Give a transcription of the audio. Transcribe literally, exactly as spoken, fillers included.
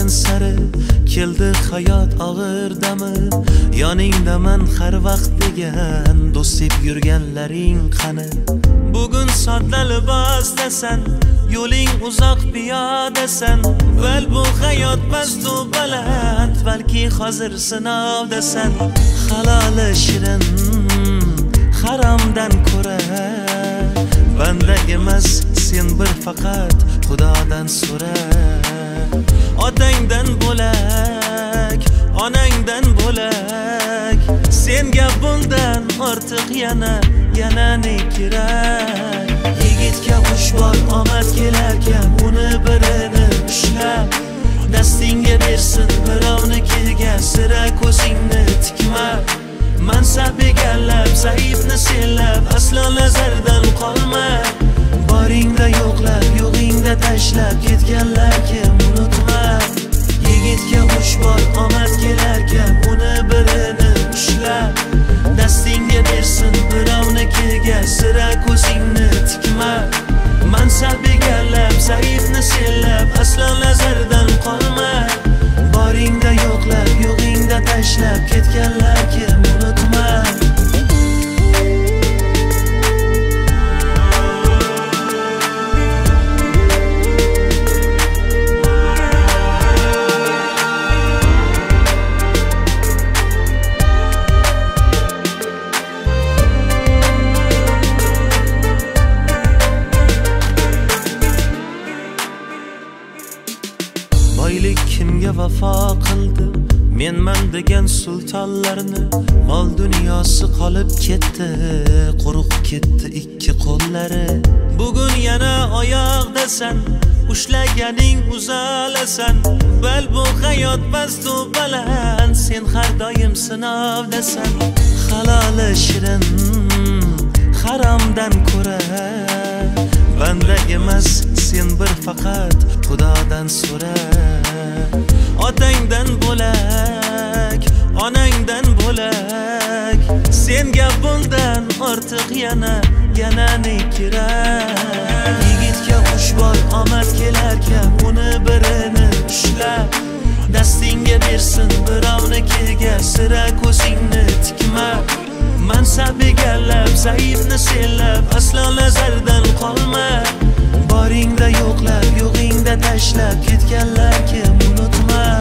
o'tgan sari keldi hayot og'ir dami. Yoningdaman har vaqt degan do'st deb yurganlaring qani? Bugun sodda libosdasan, yo'ling uzoq piyodasan. Val bu hayot bastu baland, balki hozir sinovdasan. Haloli shirin haromdan ko'ra, banda emas sen bir faqat Xudodan so'ra. Otangdan bo'lak, onangdan bo'lak, senga bundan ortiq yana yana ne kerak? Yigitga xush bor omad kelarkan, uni birini ushlab dastingga bersin birovnikiga, sira ko'zingni tikma. Mansab egallab, zaifni senlab, aslo nazardan qolma. Boringda yo'qlab, yo'g'ingda tashlab ketganlar kim, unutma. Yigitga xush bor omad kelarkan, uni birini ushlab dastingga bersin birovnikiga, sira ko'zingni tikma. Mansab egallab, zaifni senlab, aslo nazardan qolma. Boringda yo'qlab, yo'g'ingda tashlab ketganlar kim, unutma. Boylik kimga vafo qildi? Menman degan sultonlarni mol dunyosi qolib ketdi, quruq ketdi ikki qo'llari. Bugun yana oyoqdasan, ushlaganing uzalasan. Bal bu hayot bastu baland, sen har doim sinovdasan. Haloli shirin haromdan ko'ra, banda emas sen bir faqat Xudodan so'ra. Otangdan bo'lak, onangdan bo'lak, senga bundan ortiq yana yana ne kerak? Yigitga xush bor omad kelarkan, uni birini ushlab dastingga bersin birovnikiga, sira ko'zingni tikma. Mansab egallab, zaifni senlab, aslo nazardan qolma. Boringda yo'qlab, yo'g'ingda tashlab ketganlar kim, unutma.